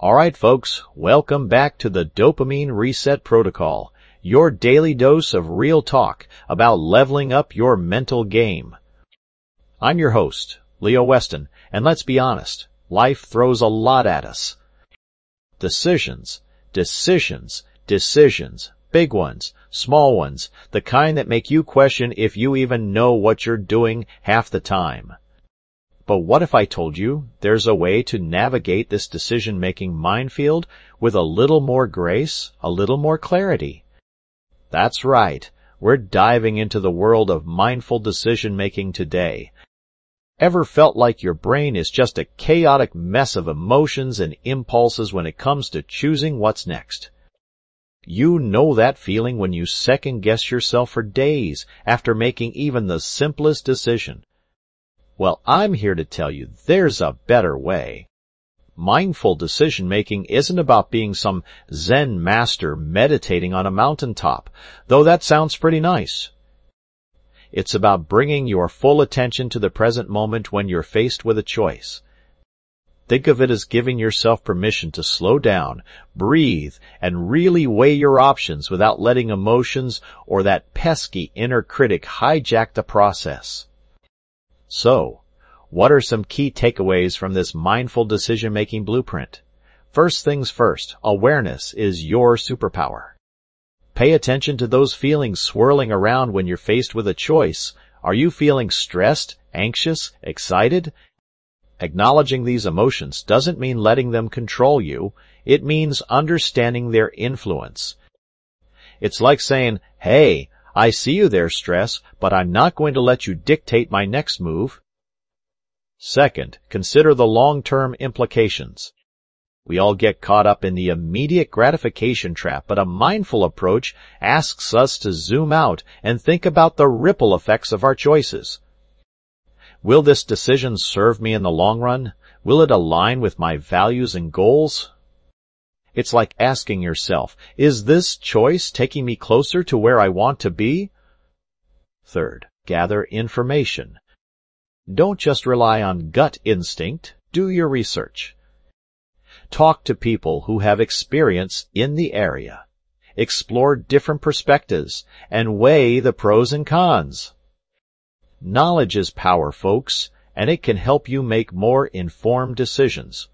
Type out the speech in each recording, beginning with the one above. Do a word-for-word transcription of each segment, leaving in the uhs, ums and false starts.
All right, folks, welcome back to the Dopamine Reset Protocol, your daily dose of real talk about leveling up your mental game. I'm your host, Leo Weston, and let's be honest, life throws a lot at us. Decisions, decisions, decisions, big ones, small ones, the kind that make you question if you even know what you're doing half the time. But what if I told you there's a way to navigate this decision-making minefield with a little more grace, a little more clarity? That's right. We're diving into the world of mindful decision-making today. Ever felt like your brain is just a chaotic mess of emotions and impulses when it comes to choosing what's next? You know that feeling when you second-guess yourself for days after making even the simplest decision. Well, I'm here to tell you there's a better way. Mindful decision-making isn't about being some Zen master meditating on a mountaintop, though that sounds pretty nice. It's about bringing your full attention to the present moment when you're faced with a choice. Think of it as giving yourself permission to slow down, breathe, and really weigh your options without letting emotions or that pesky inner critic hijack the process. So, what are some key takeaways from this mindful decision-making blueprint? First things first, awareness is your superpower. Pay attention to those feelings swirling around when you're faced with a choice. Are you feeling stressed, anxious, excited? Acknowledging these emotions doesn't mean letting them control you. It means understanding their influence. It's like saying, hey, I see you there, stress, but I'm not going to let you dictate my next move. Second, consider the long-term implications. We all get caught up in the immediate gratification trap, but a mindful approach asks us to zoom out and think about the ripple effects of our choices. Will this decision serve me in the long run? Will it align with my values and goals? It's like asking yourself, is this choice taking me closer to where I want to be? Third, gather information. Don't just rely on gut instinct. Do your research. Talk to people who have experience in the area. Explore different perspectives and weigh the pros and cons. Knowledge is power, folks, and it can help you make more informed decisions.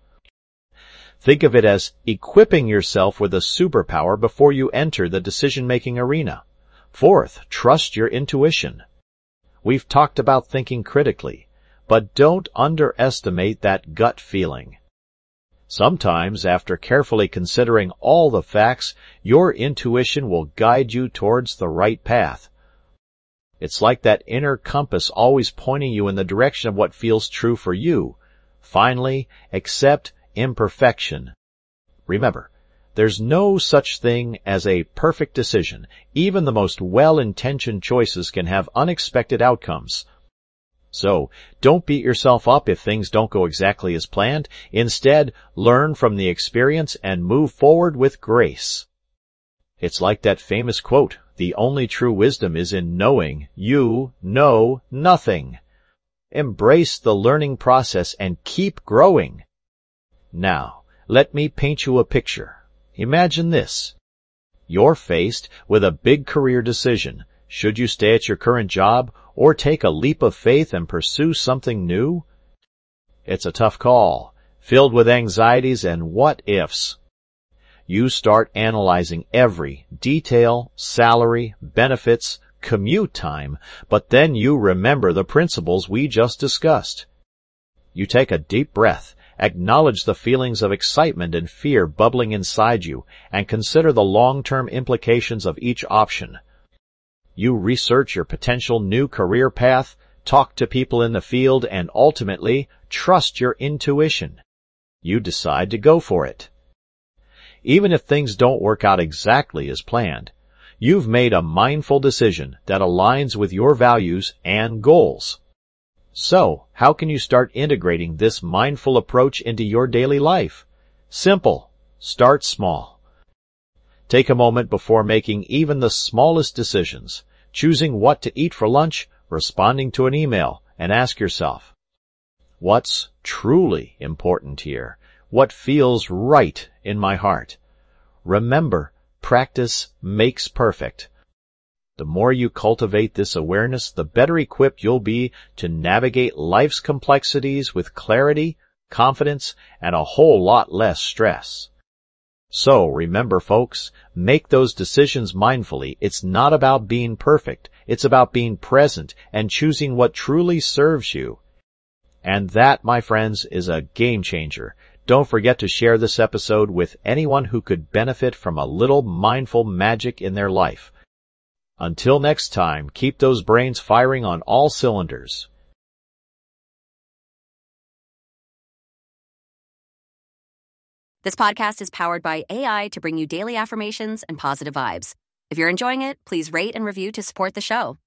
Think of it as equipping yourself with a superpower before you enter the decision-making arena. Fourth, trust your intuition. We've talked about thinking critically, but don't underestimate that gut feeling. Sometimes, after carefully considering all the facts, your intuition will guide you towards the right path. It's like that inner compass always pointing you in the direction of what feels true for you. Finally, accept imperfection. Remember, there's no such thing as a perfect decision. Even the most well-intentioned choices can have unexpected outcomes. So, don't beat yourself up if things don't go exactly as planned. Instead, learn from the experience and move forward with grace. It's like that famous quote, the only true wisdom is in knowing you know nothing. Embrace the learning process and keep growing. Now, let me paint you a picture. Imagine this. You're faced with a big career decision. Should you stay at your current job or take a leap of faith and pursue something new? It's a tough call, filled with anxieties and what-ifs. You start analyzing every detail, salary, benefits, commute time, but then you remember the principles we just discussed. You take a deep breath, acknowledge the feelings of excitement and fear bubbling inside you, and consider the long-term implications of each option. You research your potential new career path, talk to people in the field, and ultimately trust your intuition. You decide to go for it. Even if things don't work out exactly as planned, you've made a mindful decision that aligns with your values and goals. So, how can you start integrating this mindful approach into your daily life? Simple. Start small. Take a moment before making even the smallest decisions, choosing what to eat for lunch, responding to an email, and ask yourself, what's truly important here? what feels right in my heart. Remember, practice makes perfect. The more you cultivate this awareness, the better equipped you'll be to navigate life's complexities with clarity, confidence, and a whole lot less stress. So remember, folks, make those decisions mindfully. It's not about being perfect. It's about being present and choosing what truly serves you. And that, my friends, is a game changer. Don't forget to share this episode with anyone who could benefit from a little mindful magic in their life. Until next time, keep those brains firing on all cylinders. This podcast is powered by A I to bring you daily affirmations and positive vibes. If you're enjoying it, please rate and review to support the show.